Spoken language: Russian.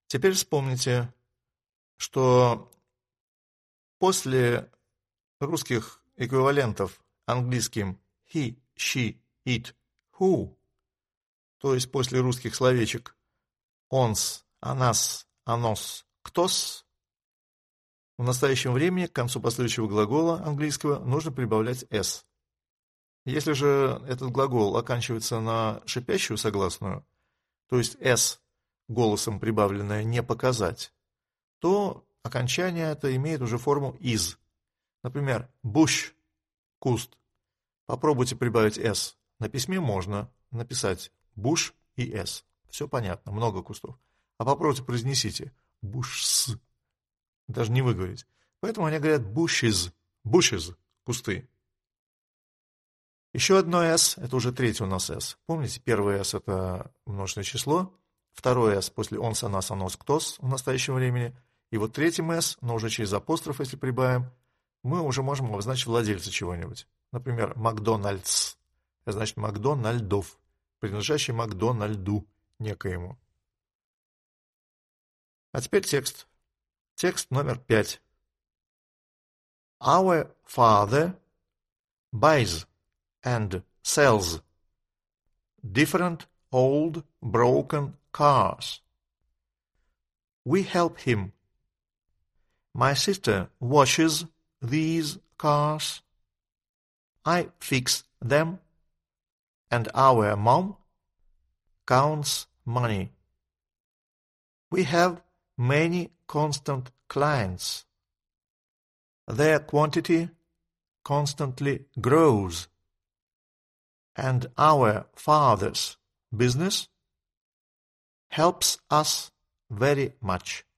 Теперь вспомните, что после русских эквивалентов английским he, she, it, who, то есть после русских словечек онс, анас, анос, ктос, в настоящем времени к концу последующего глагола английского нужно прибавлять s. Если же этот глагол оканчивается на шипящую согласную, то есть s голосом прибавленное не показать, то окончание это имеет уже форму is. Например, bush – куст. Попробуйте прибавить s. На письме можно написать bush и s. Все понятно, много кустов. А попробуйте произнесите bushs. Даже не выговорить. Поэтому они говорят bushes, bushes, кусты. Еще одно s, это уже третье у нас s. Помните, первое s это множественное число, второе s после онс, анас, анос, ктос в настоящем времени, и вот третьим s, но уже через апостроф, если прибавим, мы уже можем обозначить владельца чего-нибудь. Например, Макдональдс. Это значит Макдональдов, принадлежащий Макдональду некоему. А теперь текст. Текст номер 5. Our father buys and sells different old broken cars. We help him. My sister washes these cars. I fix them. And our mom counts money. We have many constant clients. Their quantity constantly grows. And our father's business helps us very much.